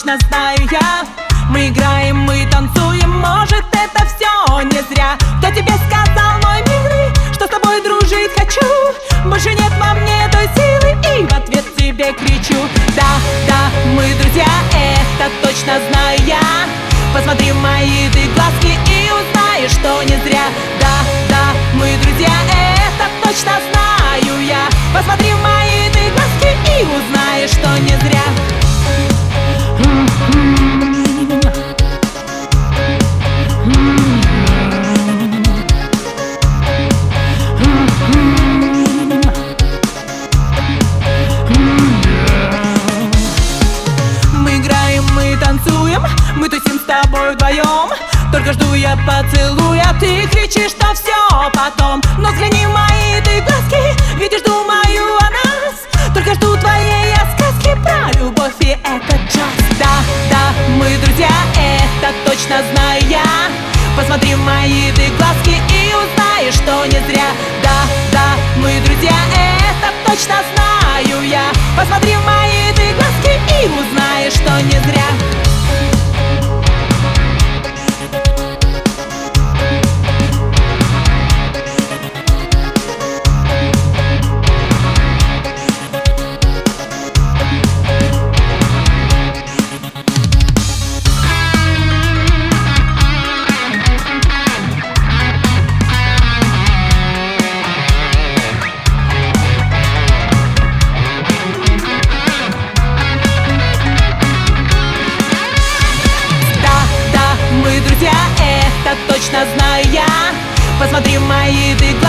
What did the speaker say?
точно знаю я. Мы играем, мы танцуем, может это все не зря. Кто тебе сказал, мой милый, что с тобой дружить хочу? Больше нет во мне той силы, и в ответ тебе кричу: да, да, мы друзья, это точно знаю я. Посмотри в мои ты глазки и узнаешь, что не зря. Да, да, мы друзья, это точно знаю я. Посмотри в мои ты глазки и узнаешь, что не зря. Мы играем, мы танцуем, мы тусим с тобой вдвоем. Только жду я поцелуя, ты кричишь, что все потом. Но взгляни в мои ты глазки, видишь, думаю о нас. Только жду твоей я сказки про любовь и этот час. Да, да, мы друзья, это точно знаю я. Посмотри в мои ты глазки и узнаешь, что не зря. Да, да, мы друзья, это точно знаю я. Посмотри в мои ты глазки и узнаешь, что не зря. Точно знаю я. Посмотри в мои ты глазки